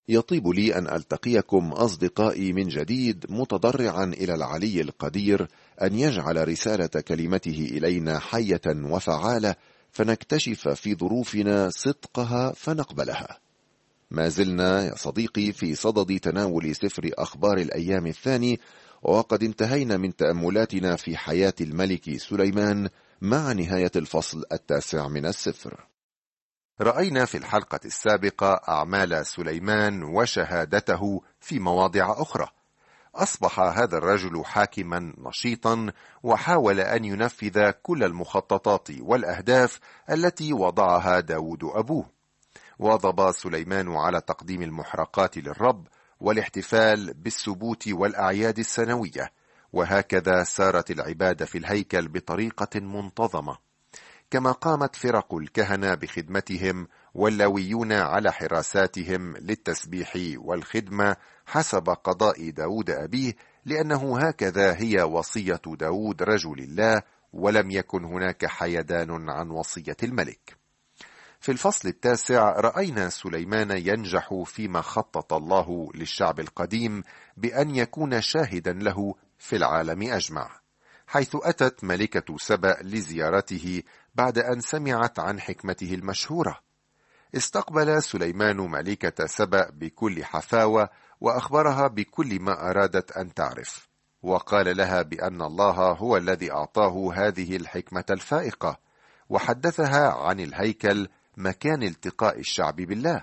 يطيب لي أن ألتقيكم أصدقائي من جديد، متضرعا إلى العلي القدير أن يجعل رسالة كلمته إلينا حية وفعالة، فنكتشف في ظروفنا صدقها فنقبلها. ما زلنا يا صديقي في صدد تناول سفر أخبار الأيام الثاني، وقد انتهينا من تأملاتنا في حياة الملك سليمان مع نهاية الفصل 9 من السفر. رأينا في الحلقة السابقة أعمال سليمان وشهادته في مواضع أخرى. أصبح هذا الرجل حاكما نشيطا، وحاول أن ينفذ كل المخططات والأهداف التي وضعها داود أبوه. واظب سليمان على تقديم المحرقات للرب والاحتفال بالسبوت والأعياد السنوية، وهكذا سارت العبادة في الهيكل بطريقة منتظمة. كما قامت فرق الكهنة بخدمتهم واللاويون على حراساتهم للتسبيح والخدمة حسب قضاء داود أبيه، لأنه هكذا هي وصية داود رجل الله، ولم يكن هناك حيدان عن وصية الملك. في الفصل 9 رأينا سليمان ينجح فيما خطط الله للشعب القديم بأن يكون شاهدا له في العالم أجمع، حيث أتت ملكة سبأ لزيارته بعد أن سمعت عن حكمته المشهورة. استقبل سليمان ملكة سبأ بكل حفاوة، وأخبرها بكل ما أرادت أن تعرف، وقال لها بأن الله هو الذي أعطاه هذه الحكمة الفائقة، وحدثها عن الهيكل مكان التقاء الشعب بالله.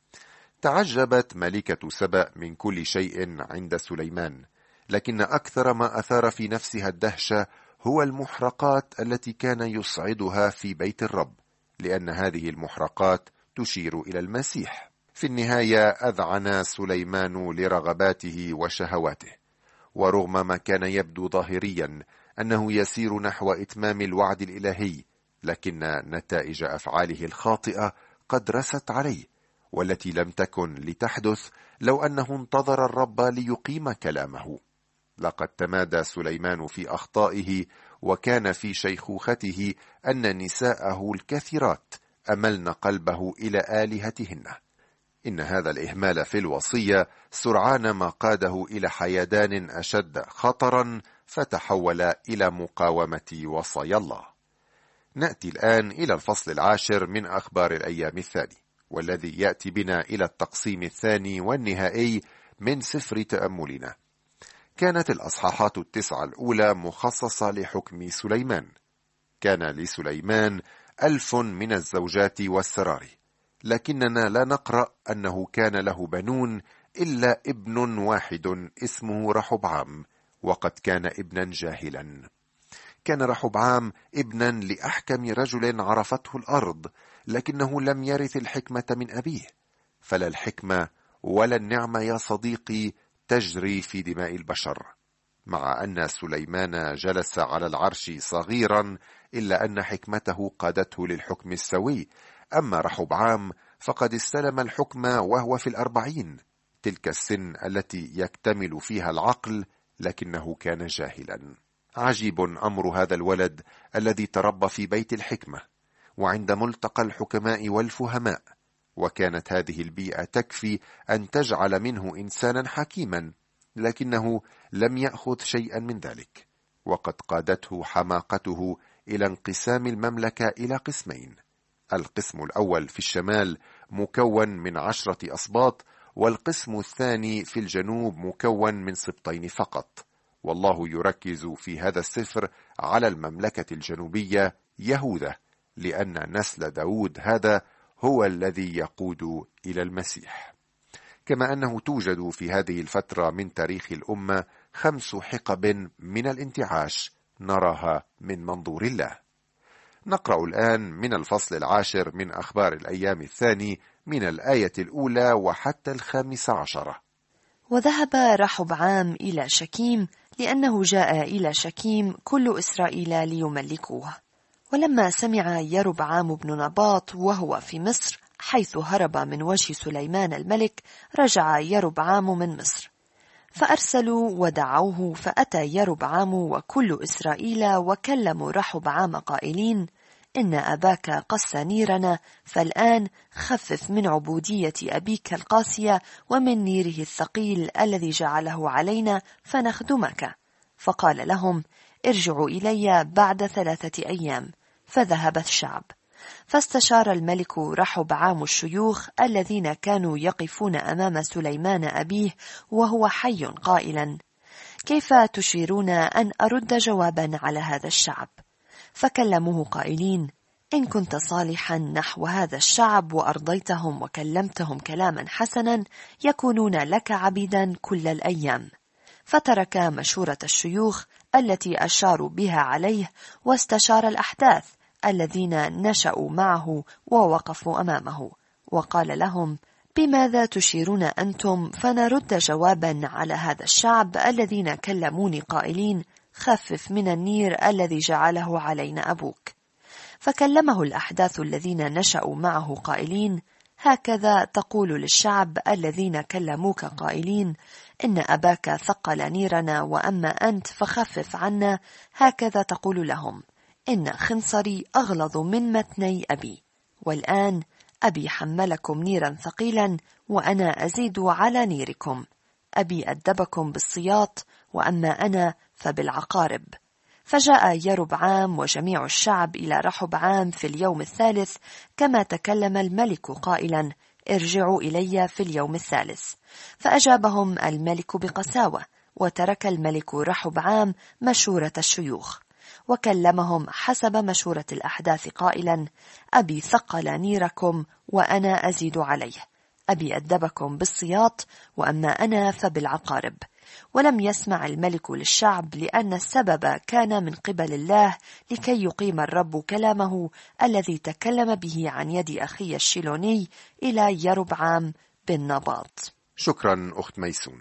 تعجبت ملكة سبأ من كل شيء عند سليمان، لكن أكثر ما أثار في نفسها الدهشة هو المحرقات التي كان يصعدها في بيت الرب، لأن هذه المحرقات تشير إلى المسيح. في النهاية أذعن سليمان لرغباته وشهواته، ورغم ما كان يبدو ظاهريا أنه يسير نحو إتمام الوعد الإلهي، لكن نتائج أفعاله الخاطئة قد رست عليه، والتي لم تكن لتحدث لو أنه انتظر الرب ليقيم كلامه. لقد تمادى سليمان في أخطائه، وكان في شيخوخته أن نساءه الكثيرات أملن قلبه إلى آلهتهن. إن هذا الإهمال في الوصية سرعان ما قاده إلى حيدان أشد خطرا، فتحول إلى مقاومة وصايا الله. نأتي الآن إلى الفصل 10 من أخبار الأيام الثاني، والذي يأتي بنا إلى التقسيم الثاني والنهائي من سفر تأملنا. كانت الأصحاحات 9 الأولى مخصصة لحكم سليمان. كان لسليمان 1000 من الزوجات والسرار، لكننا لا نقرأ أنه كان له بنون إلا ابن واحد اسمه رحبعام، وقد كان ابنا جاهلا. كان رحبعام ابنا لأحكم رجل عرفته الأرض، لكنه لم يرث الحكمة من أبيه. فلا الحكمة ولا النعمة يا صديقي تجري في دماء البشر. مع أن سليمان جلس على العرش صغيرا، إلا أن حكمته قادته للحكم السوي. أما رحبعام فقد استلم الحكم وهو في 40، تلك السن التي يكتمل فيها العقل، لكنه كان جاهلا. عجيب أمر هذا الولد الذي تربى في بيت الحكمة وعند ملتقى الحكماء والفهماء، وكانت هذه البيئة تكفي أن تجعل منه إنسانا حكيما، لكنه لم يأخذ شيئا من ذلك، وقد قادته حماقته إلى انقسام المملكة إلى قسمين. القسم الأول في الشمال مكون من 10 أسباط، والقسم الثاني في الجنوب مكون من سبطين فقط. والله يركز في هذا السفر على المملكة الجنوبية يهوذا، لأن نسل داود هذا هو الذي يقود إلى المسيح. كما أنه توجد في هذه الفترة من تاريخ الأمة 5 حقب من الانتعاش نراها من منظور الله. نقرأ الآن من الفصل 10 من أخبار الأيام الثاني من الآية الأولى وحتى 15. وذهب رحبعام إلى شكيم، لأنه جاء إلى شكيم كل إسرائيل ليملكوه. ولما سمع يربعام بن نباط وهو في مصر، حيث هرب من وجه سليمان الملك، رجع يربعام من مصر. فأرسلوا ودعوه، فأتى يربعام وكل إسرائيل وكلموا رحبعام قائلين: إن أباك قس نيرنا، فالآن خفف من عبودية أبيك القاسية ومن نيره الثقيل الذي جعله علينا فنخدمك. فقال لهم: ارجعوا إلي بعد 3 أيام. فذهب الشعب. فاستشار الملك رحبعام الشيوخ الذين كانوا يقفون أمام سليمان أبيه وهو حي قائلا: كيف تشيرون أن أرد جوابا على هذا الشعب؟ فكلموه قائلين: إن كنت صالحا نحو هذا الشعب وأرضيتهم وكلمتهم كلاما حسنا يكونون لك عبيدا كل الأيام. فترك مشورة الشيوخ التي أشاروا بها عليه واستشار الأحداث الذين نشأوا معه ووقفوا أمامه، وقال لهم: بماذا تشيرون أنتم فنرد جوابا على هذا الشعب الذين كلموني قائلين: خفف من النير الذي جعله علينا أبوك؟ فكلمه الأحداث الذين نشأوا معه قائلين: هكذا تقول للشعب الذين كلموك قائلين: إن أباك ثقل نيرنا وأما أنت فخفف عنا. هكذا تقول لهم: إن خنصري أغلظ من متني أبي، والآن أبي حملكم نيرا ثقيلا وأنا أزيد على نيركم. أبي أدبكم بالصياط وأما أنا فبالعقارب. فجاء يربعام وجميع الشعب إلى رحبعام في اليوم الثالث كما تكلم الملك قائلا: ارجعوا إلي في اليوم الثالث. فأجابهم الملك بقساوة، وترك الملك رحبعام مشورة الشيوخ، وكلمهم حسب مشورة الأحداث قائلا: أبي ثقل نيركم وأنا أزيد عليه. أبي أدبكم بالصياط وأما أنا فبالعقارب. ولم يسمع الملك للشعب لأن السبب كان من قبل الله لكي يقيم الرب كلامه الذي تكلم به عن يد أخي الشيلوني إلى يربعام بن نباط. شكرا أخت ميسون.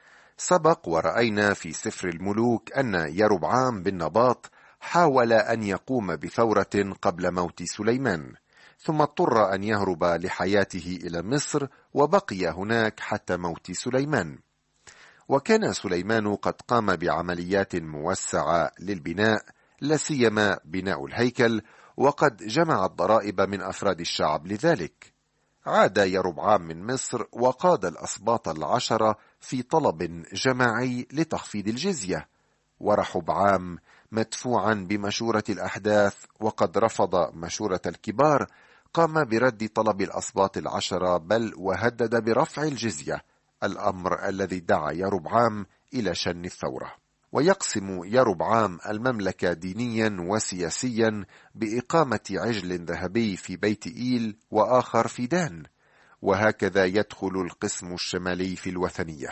سبق ورأينا في سفر الملوك أن يربعام بن نباط حاول أن يقوم بثورة قبل موت سليمان، ثم اضطر أن يهرب لحياته إلى مصر وبقي هناك حتى موت سليمان. وكان سليمان قد قام بعمليات موسعة للبناء، لا سيما بناء الهيكل، وقد جمع الضرائب من أفراد الشعب لذلك. عاد يربعام من مصر وقاد الأسباط 10 في طلب جماعي لتخفيض الجزية، ورحبعام مدفوعا بمشورة الأحداث وقد رفض مشورة الكبار قام برد طلب الأسباط 10، بل وهدد برفع الجزية، الأمر الذي دعا يربعام إلى شن الثورة. ويقسم يربعام المملكة دينيا وسياسيا بإقامة عجل ذهبي في بيت إيل وآخر في دان، وهكذا يدخل القسم الشمالي في الوثنية.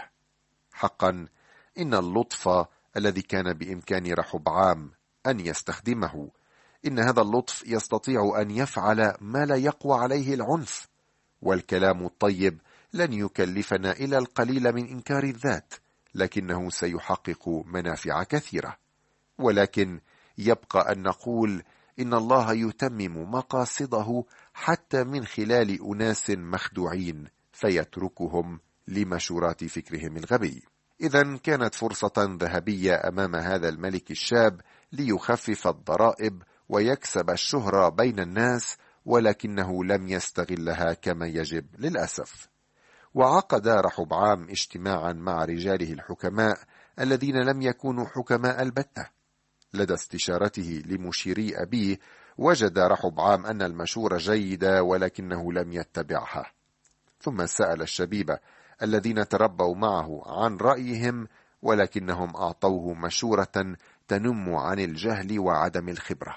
حقا إن اللطف الذي كان بإمكان رحبعام أن يستخدمه، إن هذا اللطف يستطيع أن يفعل ما لا يقوى عليه العنف، والكلام الطيب لن يكلفنا إلا القليل من إنكار الذات، لكنه سيحقق منافع كثيرة. ولكن يبقى أن نقول إن الله يتمم مقاصده حتى من خلال أناس مخدوعين فيتركهم لمشورات فكرهم الغبي. إذن كانت فرصة ذهبية أمام هذا الملك الشاب ليخفف الضرائب ويكسب الشهرة بين الناس، ولكنه لم يستغلها كما يجب للأسف. وعقد رحبعام اجتماعا مع رجاله الحكماء الذين لم يكونوا حكماء البتة. لدى استشارته لمشيري أبيه وجد رحبعام أن المشورة جيدة ولكنه لم يتبعها، ثم سأل الشبيبة الذين تربوا معه عن رأيهم، ولكنهم أعطوه مشورة تنم عن الجهل وعدم الخبرة.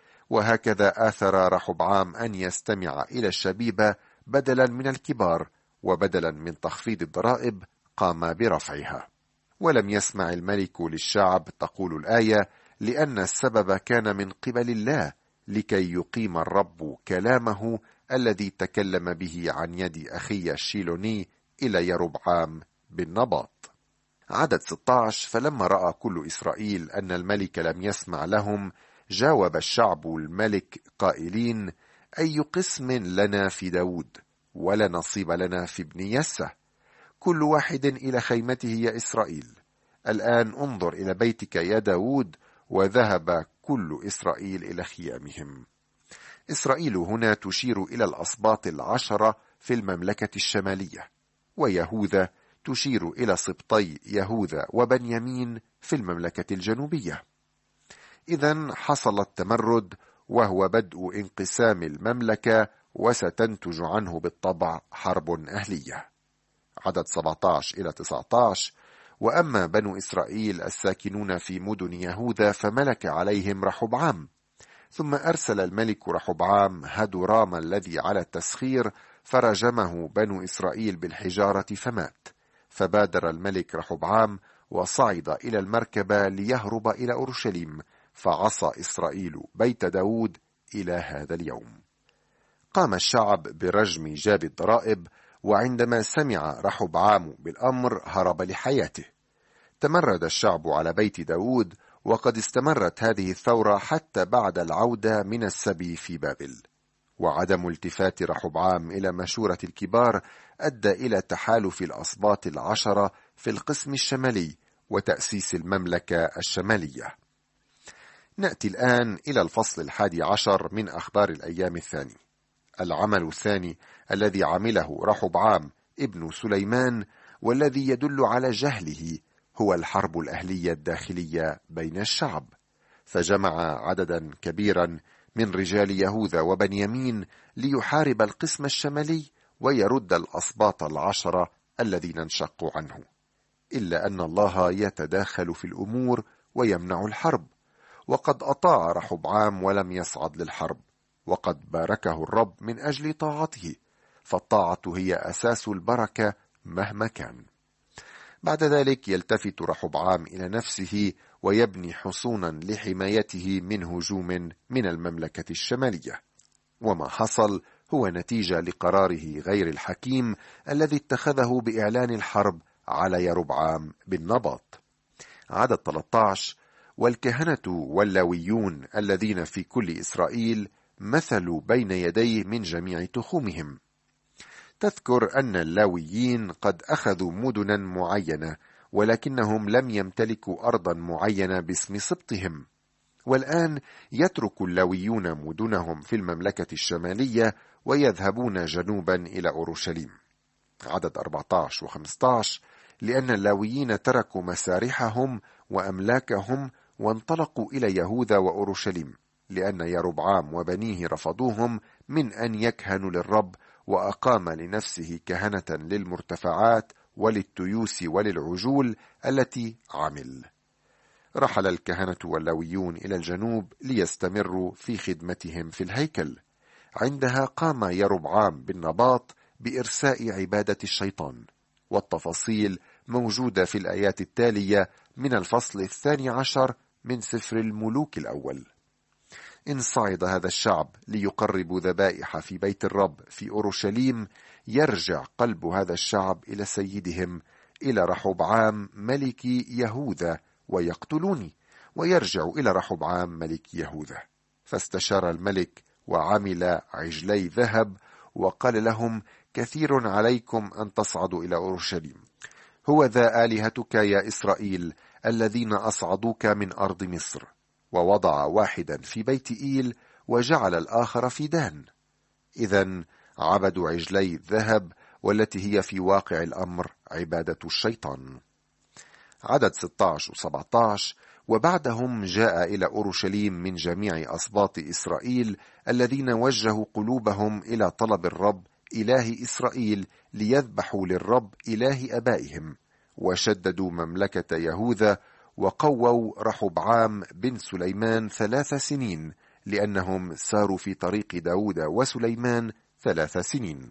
وهكذا آثر رحبعام أن يستمع إلى الشبيبة بدلا من الكبار، وبدلا من تخفيض الضرائب قام برفعها. ولم يسمع الملك للشعب، تقول الآية، لأن السبب كان من قبل الله لكي يقيم الرب كلامه الذي تكلم به عن يد أخي الشيلوني إلى يربعام بن نباط. عدد 16: فلما رأى كل إسرائيل أن الملك لم يسمع لهم، جاوب الشعب الملك قائلين: أي قسم لنا في داود، ولا نصيب لنا في ابن يسة، كل واحد إلى خيمته يا إسرائيل. الآن انظر إلى بيتك يا داود. وذهب كل إسرائيل إلى خيامهم. إسرائيل هنا تشير إلى الأسباط 10 في المملكة الشمالية، ويهوذا تشير إلى سبطي يهوذا وبنيامين في المملكة الجنوبية. إذن حصل التمرد، وهو بدء انقسام المملكة، وستنتج عنه بالطبع حرب أهلية. عدد 17 إلى 19: وأما بنو إسرائيل الساكنون في مدن يهوذا فملك عليهم رحبعام، ثم أرسل الملك رحبعام هدورام الذي على التسخير، فرجمه بنو إسرائيل بالحجارة فمات. فبادر الملك رحبعام وصعد إلى المركبة ليهرب إلى أورشليم، فعصى إسرائيل بيت داود إلى هذا اليوم. قام الشعب برجم جاب الضرائب، وعندما سمع رحبعام بالأمر هرب لحياته. تمرد الشعب على بيت داود، وقد استمرت هذه الثورة حتى بعد العودة من السبي في بابل. وعدم التفات رحبعام إلى مشورة الكبار أدى إلى تحالف الأسباط 10 في القسم الشمالي وتأسيس المملكة الشمالية. نأتي الآن إلى الفصل 11 من أخبار الأيام الثاني. العمل الثاني الذي عمله رحبعام ابن سليمان، والذي يدل على جهله، هو الحرب الأهلية الداخلية بين الشعب. فجمع عددا كبيرا من رجال يهوذا وبنيامين ليحارب القسم الشمالي ويرد الأسباط 10 الذين انشقوا عنه، إلا أن الله يتداخل في الأمور ويمنع الحرب. وقد أطاع رحبعام ولم يصعد للحرب، وقد باركه الرب من أجل طاعته، فالطاعة هي أساس البركة مهما كان. بعد ذلك يلتفت رحبعام إلى نفسه ويبني حصونا لحمايته من هجوم من المملكة الشمالية. وما حصل هو نتيجة لقراره غير الحكيم الذي اتخذه بإعلان الحرب على يربعام بن نباط. عدد 13: والكهنة واللاويون الذين في كل إسرائيل مثلوا بين يديه من جميع تخومهم. تذكر أن اللاويين قد أخذوا مدنا معينة، ولكنهم لم يمتلكوا أرضا معينة باسم سبطهم. والآن يترك اللاويون مدنهم في المملكة الشمالية ويذهبون جنوبا إلى أورشليم. عدد 14 و15: لأن اللاويين تركوا مسارحهم وأملاكهم وانطلقوا إلى يهوذا وأورشليم، لأن يربعام وبنيه رفضوهم من أن يكهنوا للرب، وأقام لنفسه كهنة للمرتفعات وللتيوس وللعجول التي عمل. رحل الكهنة واللاويون إلى الجنوب ليستمروا في خدمتهم في الهيكل. عندها قام يربعام بن نباط بإرساء عبادة الشيطان، والتفاصيل موجودة في الآيات التالية من الفصل 12 من سفر الملوك الأول. إن صعد هذا الشعب ليقربوا ذبائح في بيت الرب في أورشليم، يرجع قلب هذا الشعب إلى سيدهم، إلى رحبعام ملك يهوذا، ويقتلوني، ويرجع إلى رحبعام ملك يهوذا. فاستشار الملك وعمل عجلي ذهب، وقال لهم: كثير عليكم أن تصعدوا إلى أورشليم، هو ذا آلهتك يا إسرائيل الذين أصعدوك من أرض مصر. ووضع واحدا في بيت إيل، وجعل الآخر في دان. إذن عبدوا عجلي الذهب، والتي هي في واقع الأمر عبادة الشيطان. عدد 16 و17: وبعدهم جاء إلى أورشليم من جميع أسباط إسرائيل الذين وجهوا قلوبهم إلى طلب الرب إله إسرائيل، ليذبحوا للرب إله أبائهم، وشددوا مملكة يهوذا، وقووا رحبعام بن سليمان 3 سنين، لأنهم ساروا في طريق داود وسليمان 3 سنين.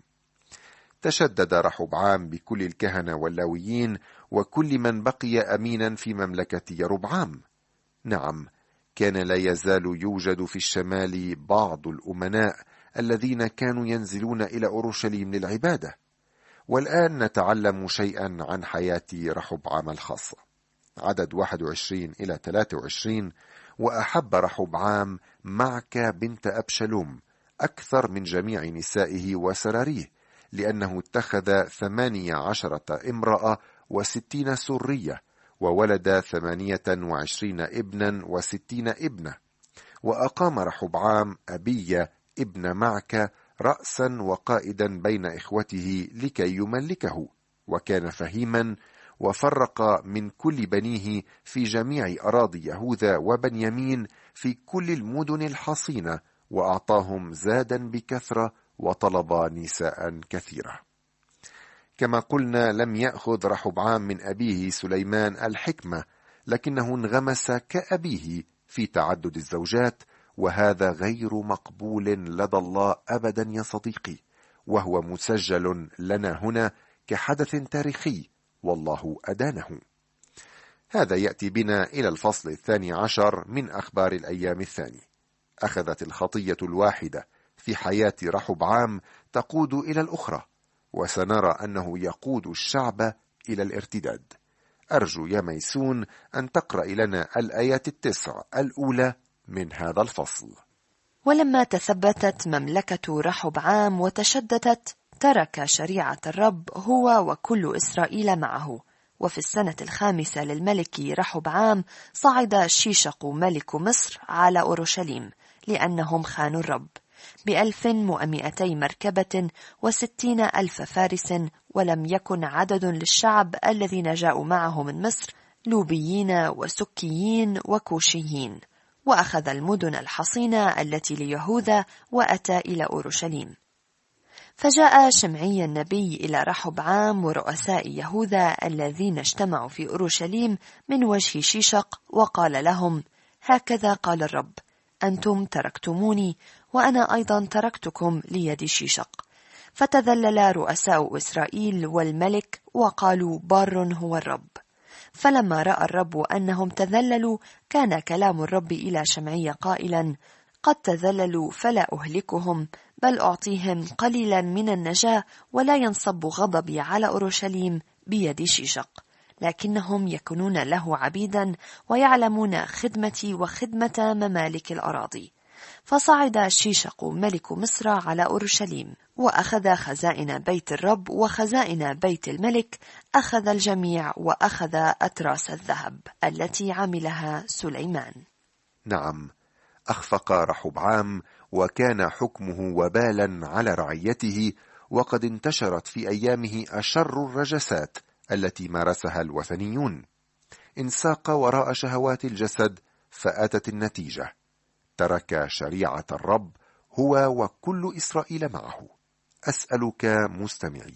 تشدد رحبعام بكل الكهنة واللاويين وكل من بقي أمينا في مملكة يربعام. نعم، كان لا يزال يوجد في الشمال بعض الأمناء الذين كانوا ينزلون إلى أورشليم للعبادة. والآن نتعلم شيئا عن حياة رحبعام الخاصة. عدد 21 إلى 23: وأحب رحبعام معك بنت أبشلوم أكثر من جميع نسائه وسراريه، لأنه اتخذ 18 امرأة و60 سرية، وولد 28 ابنا و60 ابنة. وأقام رحبعام أبية ابن معك رأسا وقائدا بين إخوته لكي يملكه، وكان فهيما، وفرق من كل بنيه في جميع أراضي يهوذا وبنيامين في كل المدن الحصينة، وأعطاهم زادا بكثرة، وطلب نساء كثيرة. كما قلنا، لم يأخذ رحبعام من أبيه سليمان الحكمة، لكنه انغمس كأبيه في تعدد الزوجات، وهذا غير مقبول لدى الله أبدا يا صديقي، وهو مسجل لنا هنا كحدث تاريخي، والله أدانه. هذا يأتي بنا إلى الفصل 12 من أخبار الأيام الثاني. أخذت الخطية الواحدة في حياة رحبعام تقود إلى الأخرى، وسنرى أنه يقود الشعب إلى الارتداد. أرجو يا ميسون أن تقرأ لنا الآيات 9 الأولى من هذا الفصل. ولما تثبتت مملكة رحبعام وتشددت، ترك شريعة الرب هو وكل إسرائيل معه. وفي السنة 5 للملك رحبعام صعد شيشق ملك مصر على أورشليم، لأنهم خانوا الرب، 1200 مركبة و60,000 فارس، ولم يكن عدد للشعب الذين جاءوا معه من مصر لوبيين وسكيين وكوشيين. وأخذ المدن الحصينة التي ليهوذا وأتى إلى أورشليم. فجاء شمعي النبي إلى رحبعام ورؤساء يهوذا الذين اجتمعوا في أورشليم من وجه شيشق، وقال لهم: هكذا قال الرب: أنتم تركتموني، وأنا أيضا تركتكم ليد شيشق. فتذلل رؤساء إسرائيل والملك، وقالوا: بار هو الرب. فلما رأى الرب أنهم تذللوا، كان كلام الرب إلى شمعي قائلا: قد تذللوا فلا أهلكهم، بل أعطيهم قليلا من النجاة، ولا ينصب غضبي على أورشليم بيد شيشق، لكنهم يكونون له عبيدا، ويعلمون خدمتي وخدمة ممالك الأراضي. فصعد شيشق ملك مصر على أورشليم، وأخذ خزائن بيت الرب وخزائن بيت الملك، أخذ الجميع، وأخذ أتراس الذهب التي عملها سليمان. نعم، أخفق رحبعام، وكان حكمه وبالا على رعيته، وقد انتشرت في أيامه أشر الرجسات التي مارسها الوثنيون. انساق وراء شهوات الجسد، فأتت النتيجة: ترك شريعة الرب هو وكل إسرائيل معه. أسألك مستمعي،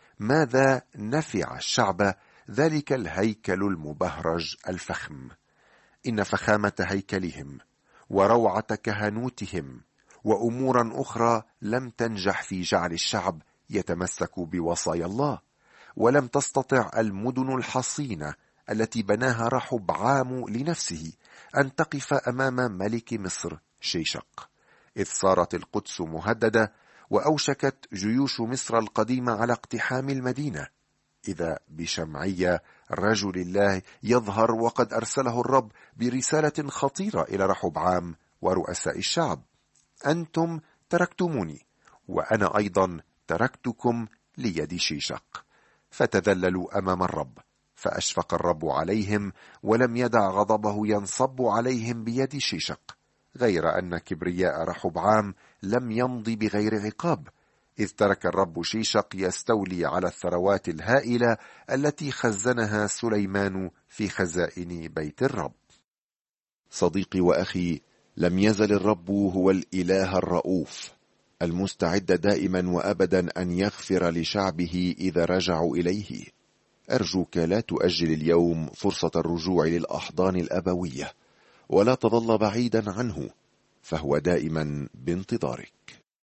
ماذا نفع الشعب ذلك الهيكل المبهرج الفخم؟ إن فخامة هيكلهم وروعة كهنوتهم وأمورا أخرى لم تنجح في جعل الشعب يتمسك بوصايا الله، ولم تستطع المدن الحصينة التي بناها رحبعام لنفسه أن تقف أمام ملك مصر شيشق، إذ صارت القدس مهددة، وأوشكت جيوش مصر القديمة على اقتحام المدينة، إذا بشمعي رجل الله يظهر، وقد أرسله الرب برسالة خطيرة إلى رحبعام ورؤساء الشعب: أنتم تركتموني، وأنا أيضا تركتكم ليد شيشق. فتذللوا أمام الرب، فأشفق الرب عليهم، ولم يدع غضبه ينصب عليهم بيد شيشق، غير أن كبرياء رحبعام لم يمضي بغير عقاب، إذ ترك الرب شيشق يستولي على الثروات الهائلة التي خزنها سليمان في خزائن بيت الرب. صديقي وأخي، لم يزل الرب هو الإله الرؤوف المستعد دائما وأبدا أن يغفر لشعبه إذا رجعوا إليه. أرجوك لا تؤجل اليوم فرصة الرجوع للأحضان الأبوية، ولا تظل بعيدا عنه، فهو دائما بانتظارك.